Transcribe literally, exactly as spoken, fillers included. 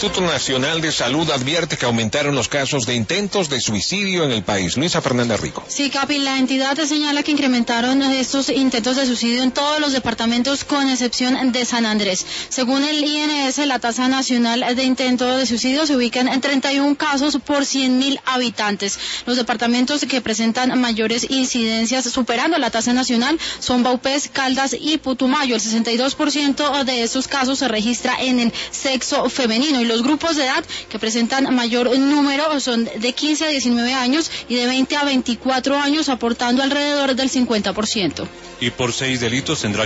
Instituto Nacional de Salud advierte que aumentaron los casos de intentos de suicidio en el país. Luisa Fernanda Rico. Sí, Capi, la entidad señala que incrementaron estos intentos de suicidio en todos los departamentos con excepción de San Andrés. Según el I N S, la tasa nacional de intentos de suicidio se ubica en treinta y un casos por cien mil habitantes. Los departamentos que presentan mayores incidencias superando la tasa nacional son Vaupés, Caldas y Putumayo. El sesenta y dos por ciento de estos casos se registra en el sexo femenino y los grupos de edad que presentan mayor número son de quince a diecinueve años y de veinte a veinticuatro años, aportando alrededor del cincuenta por ciento. Y por seis delitos tendrá